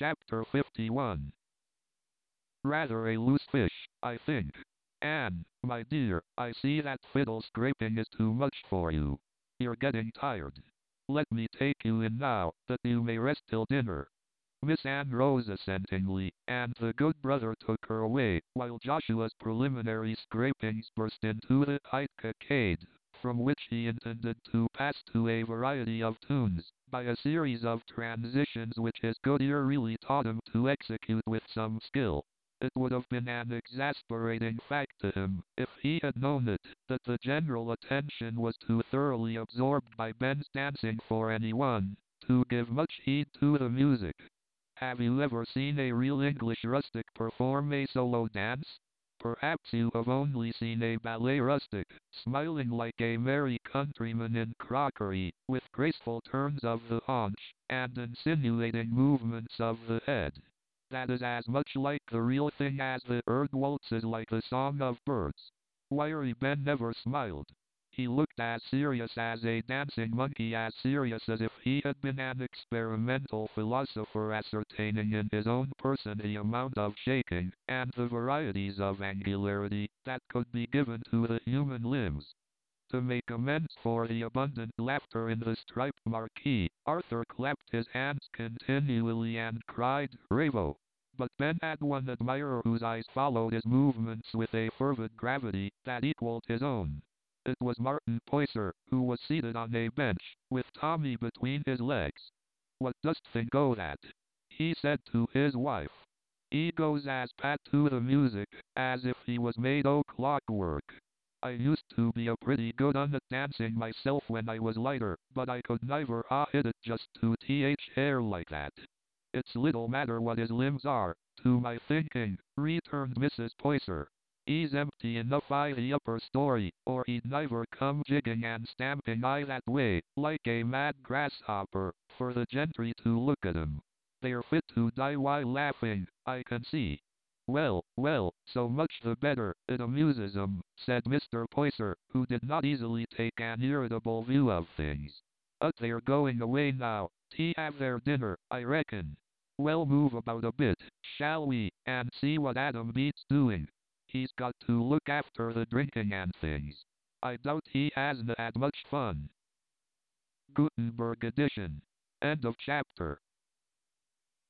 Chapter 51. Rather a loose fish, I think. Anne, my dear, I see that fiddle scraping is too much for you. You're getting tired. Let me take you in now, that you may rest till dinner. Miss Anne rose assentingly, and the good brother took her away, while Joshua's preliminary scrapings burst into the tight caccade, from which he intended to pass to a variety of tunes, by a series of transitions which his good ear really taught him to execute with some skill. It would have been an exasperating fact to him, if he had known it, that the general attention was too thoroughly absorbed by Ben's dancing for anyone to give much heed to the music. Have you ever seen a real English rustic perform a solo dance? Perhaps you have only seen a ballet rustic, smiling like a merry countryman in crockery, with graceful turns of the haunch, and insinuating movements of the head. That is as much like the real thing as the Erd waltz is like the song of birds. Wiry Ben never smiled. He looked as serious as a dancing monkey, as serious as if he had been an experimental philosopher ascertaining in his own person the amount of shaking, and the varieties of angularity, that could be given to the human limbs. To make amends for the abundant laughter in the striped marquee, Arthur clapped his hands continually and cried, "Bravo!" But Ben had one admirer whose eyes followed his movements with a fervid gravity that equaled his own. It was Martin Poyser, who was seated on a bench, with Tommy between his legs. "What dost think o' that?" he said to his wife. "He goes as pat to the music, as if he was made o' clockwork. I used to be a pretty good un at dancing myself when I was lighter, but I could never ha hit it just to hair like that." "It's little matter what his limbs are, to my thinking," returned Mrs. Poyser. "He's empty enough I the upper story, or he'd never come jigging and stamping I that way, like a mad grasshopper, for the gentry to look at him. They're fit to die while laughing, I can see." "Well, well, so much the better, it amuses 'em," said Mr. Poyser, who did not easily take an irritable view of things. "They're going away now, have their dinner, I reckon. Well, move about a bit, shall we, and see what Adam Beats doing. He's got to look after the drinking and things. I doubt he hasn't had much fun." Gutenberg edition. End of chapter.